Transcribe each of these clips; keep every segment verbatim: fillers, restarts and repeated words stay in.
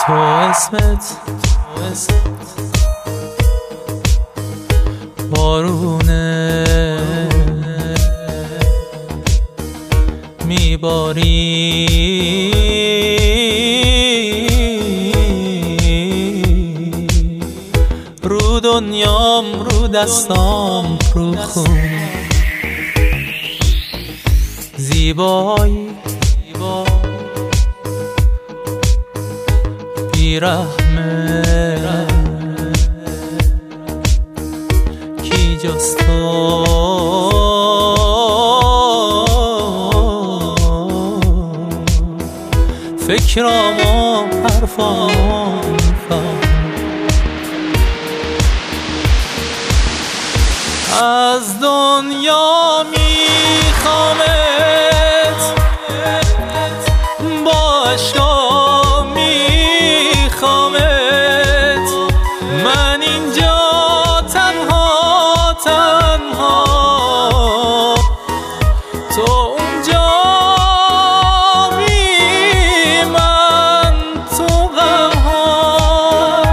تو اسمت بارونه میباری رو دنیام، رو دستام، رو خون زیبایی بیرحمه کی جز تو فکرام و حرفام از دنیا میخوامت با عشقا میخوامت من اینجا تنها تنها تو اونجا بی من تو غمها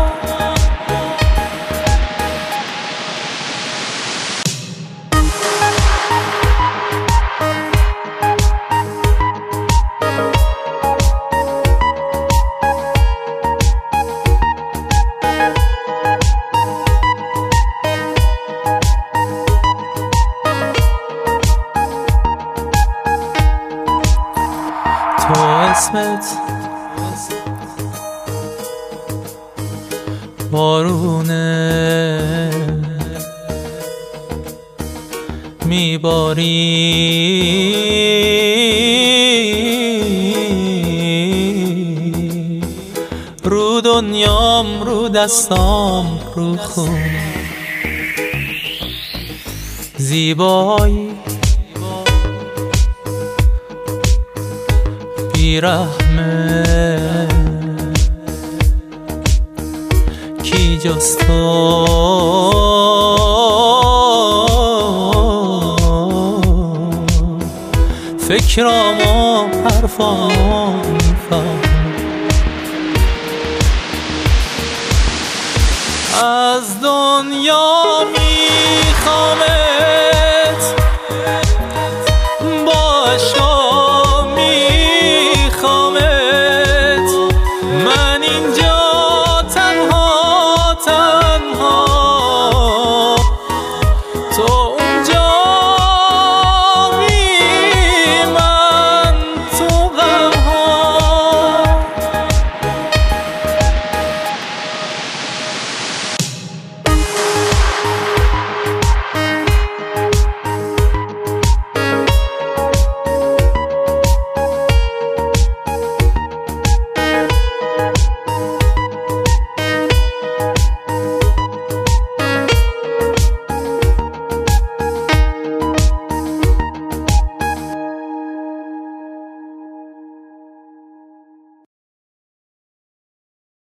تو اسمت بارونه میباری رو دنیام، رو دستام، رو خون زیبایی بیرحمه کی جز تو فکرام و حرفام از دنیا میخوامه